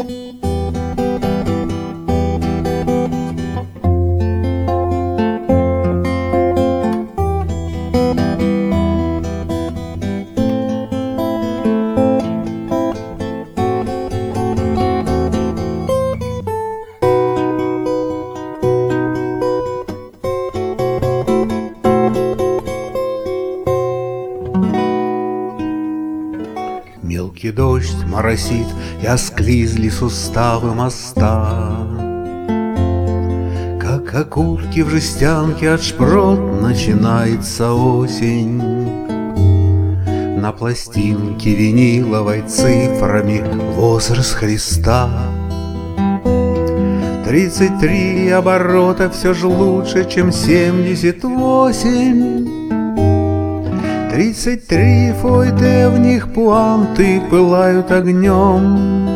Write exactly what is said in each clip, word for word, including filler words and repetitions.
Мелкий дождь моросит, и осклизли суставы моста. Как окурки в жестянке от шпрот начинается осень. На пластинке виниловой цифрами возраст Христа. Тридцать три оборота все же лучше, чем семьдесят восемь. Тридцать три фойте, в них пуанты пылают огнем.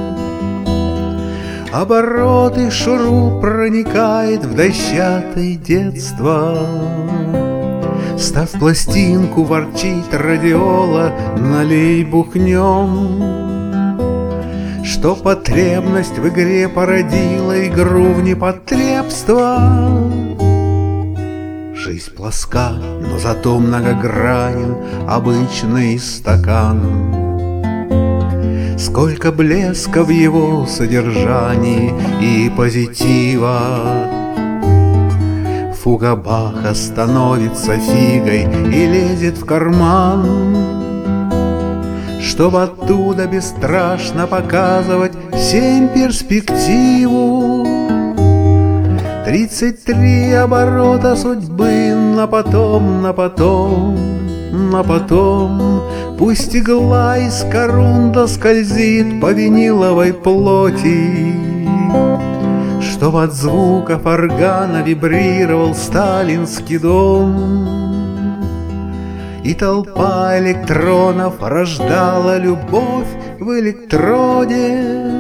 Обороты шуруп проникает в дощатое детство. Став пластинку, ворчит радиола, налей бухнем. Что потребность в игре породила игру в непотребство. Жизнь плоска, но зато многогранен обычный стакан. Сколько блеска в его содержании и позитива. Фуга Баха становится фигой и лезет в карман, чтобы оттуда бесстрашно показывать всем перспективу. Тридцать три оборота судьбы на потом, на потом, на потом. Пусть игла из корунда скользит по виниловой плоти, чтоб от звуков органа вибрировал сталинский дом. И толпа электронов рождала любовь в электроде.